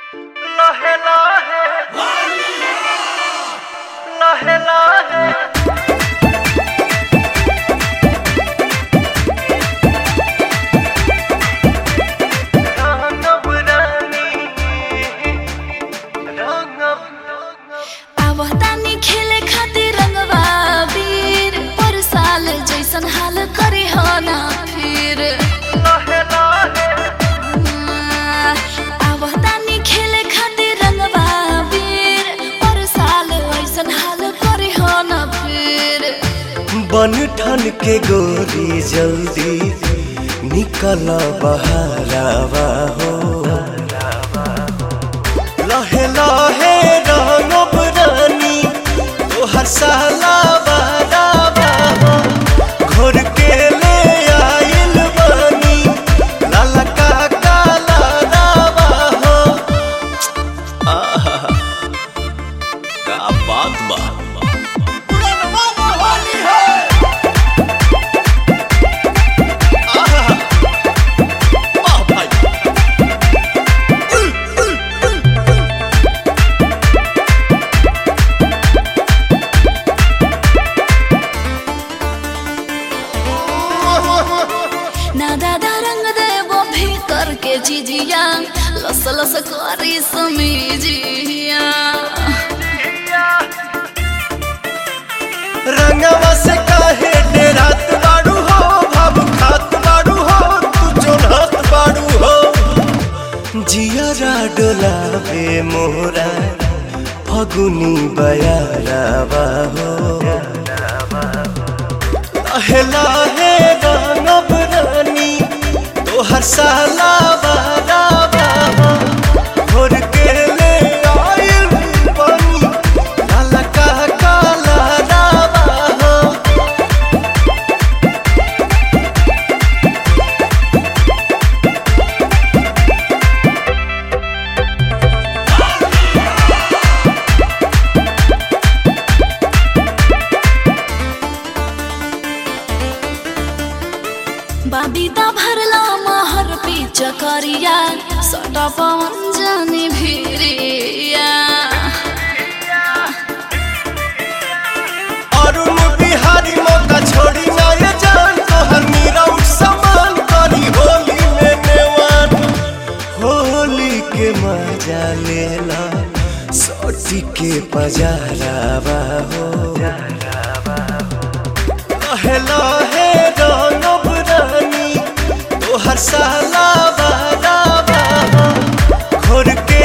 लहे लहे लहे लहे आवतानी खेले खातिर रंगवा वीर पर साल जैसन हाल करे हो ना फिर आवतानी खेले खातिर रंगवा वीर पर साल ऐसन हाल करे हो ना फिर बन ठन के गोरी जल्दी निकल बहरावा हो लहे लहे रंगब रानी तोहर साला बारावा हो घोर के ले आइल बानी लाला का काला रावा हो आहा का बात बा ना दादा रंग देवो भीतर के जिजिया लस लस करी समीजिया रंगवा से काहे डेरात बाड़ू हो भाव खात बाड़ू हो तू जोनहत बाड़ू हो जियरा डोलावे मोरा फगुनी बयारावा हो लहे लहे रंगब रानी तोहर साला बारावा हो घोर के ले आइल बानी लाला का काला रावा हो बाबीता भरला महर पीछ करिया सटा पवन जानी भिरिया अरुण बिहारी मौका छोड़ी ना ये जान तोहर मीरा उठ समान करी होली में नेवान होली के मजा लेला सोटी के पजारावा हो लहे लहे रंगब रानी तोहर साला बारावा हो घोर के